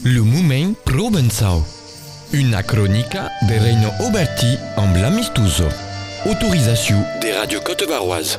Le Moment Provençal. Una cronica de Reino Oberti en Blamistuso. Autorisation des radios Côte-Varoise.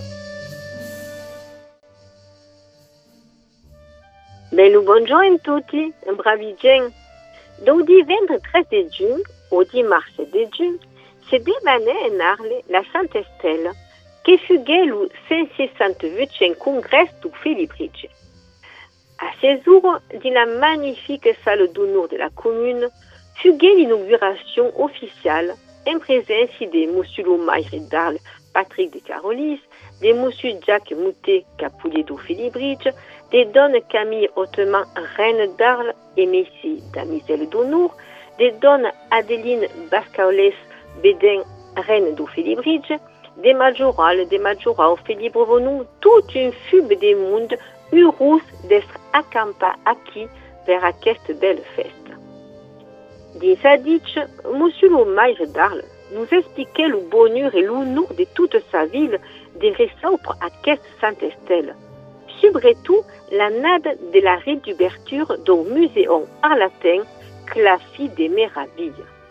Bello buongiorno a tutti, bravi gen. Do divendres 13 de juin au dimanche de juin, se devanè en Arles la Santa Estelle, che fugè lo 168e congrès du Félibrige. À ce jour, dans la magnifique salle d'honneur de la commune, fugè l'inauguration officielle en présence de M. le maire d'Arles, Patrick de Carolis, de M. Jacques Moutet, Capoulier du Félibrige, de Donne Camille Hautement, reine d'Arles et Messie damiselle d'honneur, de Donne Adeline Bascaoles Bédin, reine du Félibrige, de Majorau Félibre-Vonou, toute une fube de monde heureux d'être accampé aquí vers cette belle fête. Dans sa diche, M. le maire d'Arles nous expliquait le bonheur et l'honneur de toute sa ville de recevoir à cette Sainte Estelle, surtout la nade de la rue d'ouverture du Muséum Arlatin, classée des meravilles.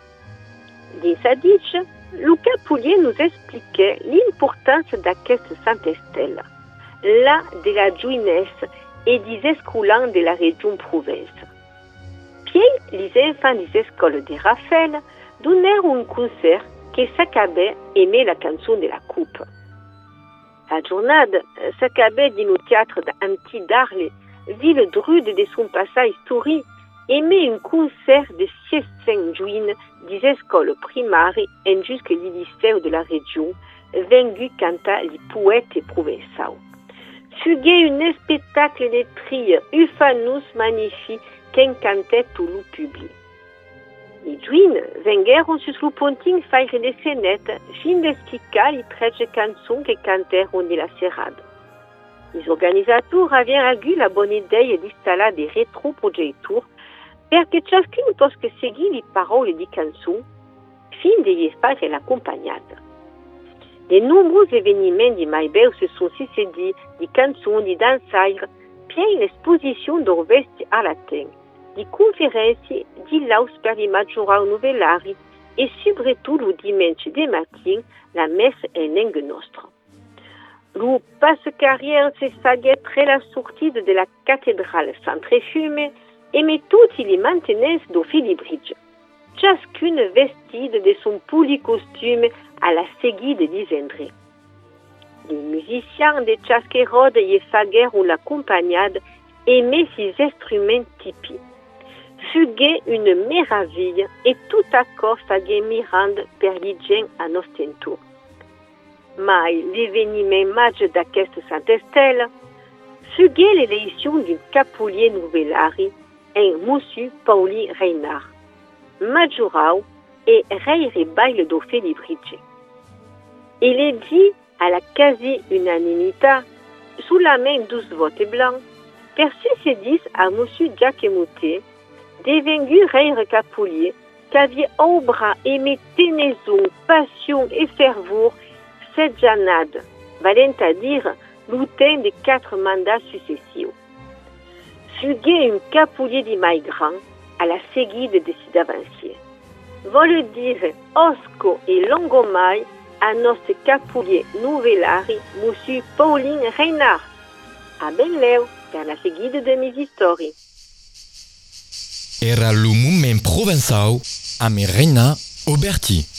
Dans sa diche, le Capoulier nous expliquait l'importance de cette Sainte Estelle, là de la jeunesse et des escoulants de la région Provence. Puis, les enfants des écoles de Raphaël donnèrent un concert qui s'accabait aimer la chanson de la coupe. La journée s'accabait dans le théâtre d'Anti d'Arles, ville drude de son passage historique, aimait un concert de 600 juin des écoles primaires et jusqu'au lycée de la région, venus canter les poètes provençaux. Fugait un spectacle de trilles ufanus magnifiques qu'encantait tout le public. Les juin venguèrent sur le ponting faire des scénettes, fin d'expliquer les 13 chansons que cantèrent de la serrade. Les organisateurs avaient eu la bonne idée d'installer des rétro-projecteurs pour que chacun puisse seguir les paroles des chansons, fin de faire l'accompagnade. De nombreux événements de Maïbeu se sont succédés, des chansons, des dansaires, puis l'exposition d'Orvesti à latin, des conférences, des laus per les Majorau Novellari et surtout le dimanche de matin, la messe en langue nostre. Le passe-carrière se faisait près la sortie de la cathédrale Saint-Tréfume et met toutes les maintenances du Félibrige, chacune vestide de son poli costume à la seguide des André. Les musiciens de chaque rode y faguèrent l'accompagnade aimaient ces instruments typiques. Fugait une méraville et tout à corps faguait mirande per les gens à nostento. Mais l'événement majeur de cette Sainte Estelle fugait l'élection d'un Capoulier Novellari en M. Pauli Reinard, Majorau et Reire Baile du Félibrige. Il est dit à la quasi-unanimité, sous la main 12 votes blancs, per succédis à M. Jacques Moutet, devenu Reire Capoulier, qu'avait au bras aimé ténaison, passion et ferveur cette janade, valant à dire l'outin de 4 mandats successifs. Fugait un Capoulier de Maigran à la seguide de ses d'avanciers. Vole dire Osco et Longomai à notre Capoulier Novellari, M. Pauline Reinard. A benleu per la seguide de mes histoires. Era le Moment Provençal amb Reina Oberti.